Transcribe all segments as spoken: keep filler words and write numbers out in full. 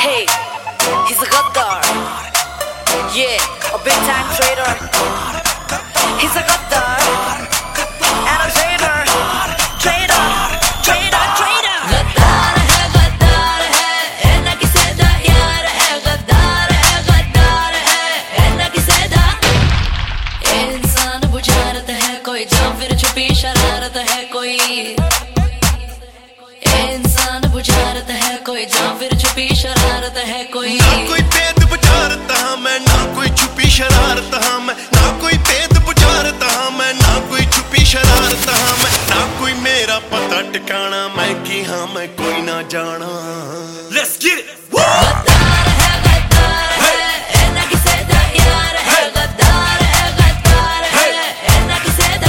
Hey, he's a gaddar. Yeah, a big time traitor. He's a gaddar and a traitor. Traitor, traitor, traitor. गद्दार है, गद्दार है, ए ना किसे दा यार है। गद्दार है, गद्दार है, ए ना किसे दा। इंसान बुझारत है कोई, जब फिर छुपी शरारत है कोई। इंसान बुझारत है कोई, जब फिर छुपी शरारत है कोई। ना कोई भेद बुझारत हाँ मैं, ना कोई छुपी शरारत हाँ मैं। ना कोई भेद बुझारत हाँ मैं, ना कोई छुपी शरारत हाँ मैं। ना कोई मेरा पता ठिकाना, मैं की हाँ मैं कोई ना जाना। Let's get it! गद्दार है, गद्दार है, ए ना किसे दा यार है। गद्दार है, गद्दार है, ए ना किसे दा।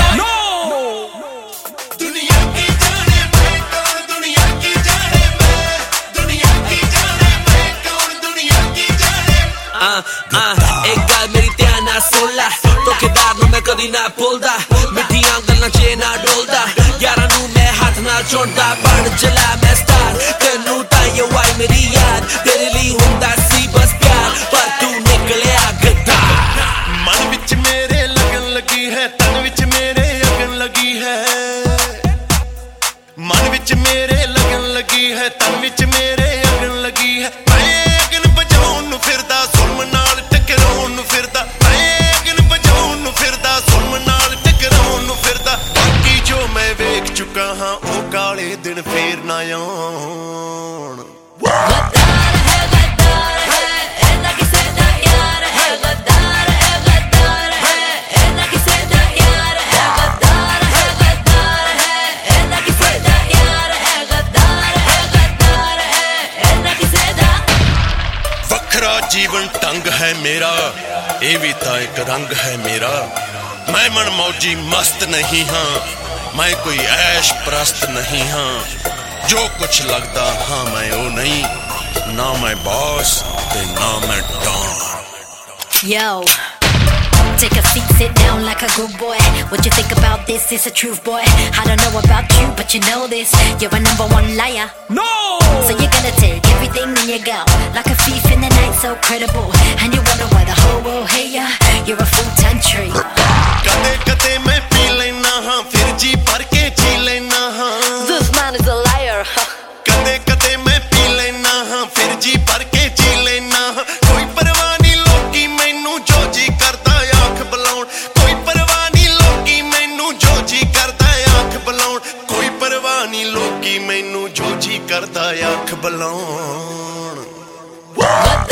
दुनिया की जाने मैं कौन, दुनिया की जाने मैं, दुनिया की जाने मैं कौन, दुनिया की जाने। Ah, ah, एक गल मेरी ध्यान नाल सुन लै, धोखेदार नूं मैं कदी ना भुलदा, मिठियां गल्लां च ना डोलदा, यारां नूं मैं हत्थ नाल चुनदा। बन चला मैं स्टार, तैनूं ताइयों आई मेरी याद, तेरे लिए हुंदा सी बस प्यार, पर तू निकलिया गद्दार। मन विच मेरे लगन लगी है, तन विच मेरे अगन लगी है। मन विच मेरे लगन लगी है, तन विच मेरे अगन लगी है। मैं अगन बजाउण नूं फिरदा, सुरम नाल टकराउण नूं फिरदा। मैं अगन बजाउण नूं फिरदा, सुरम नाल टकराउण नूं फिरदा। बाकी जो मैं वेख चुका हां, ओ काले दिन फेर ना आउण। गद्दार है, गद्दार है, ए ना किसे दा यार है। गद्दार है, गद्दार है, ए ना किसे दा यार है। गद्दार है, गद्दार है, ए ना किसे दा यार है। गद्दार है, गद्दार है, ए ना किसे दा। वखरा जीवन ढंग है मेरा, ये भी तो एक रंग है मेरा। मैं मन मौजी मस्त नहीं हाँ, मैं कोई ऐश परस्त नहीं हाँ। जो कुछ लगता हाँ मैं वो नहीं, ना मैं बॉस ते ना मैं don. Yo, take a seat, sit down like a good boy. What you think about this? It's a truth, boy. I don't know about you, but you know this. You're a number one liar. No! So you're gonna take everything in your gut, like a thief in the night, so credible. And you wonder why the whole world hate ya. You're a full-time traitor. कदे कदे मैं P लेना हाँ, फिर जी भर के जी लेना हाँ। This man is a liar. कदे कदे मैं पी लेना हाँ, फिर जी भर के जी लेना हाँ। कोई परवाह नहीं लोकी मैनू जो जी करदा आँख बुलाउण। कोई परवाह नहीं लोकी मैनू जो जी करदा आँख बुलाउण। कोई परवाह नहीं लोकी मैनू जो जी करदा आँख बुलाउण।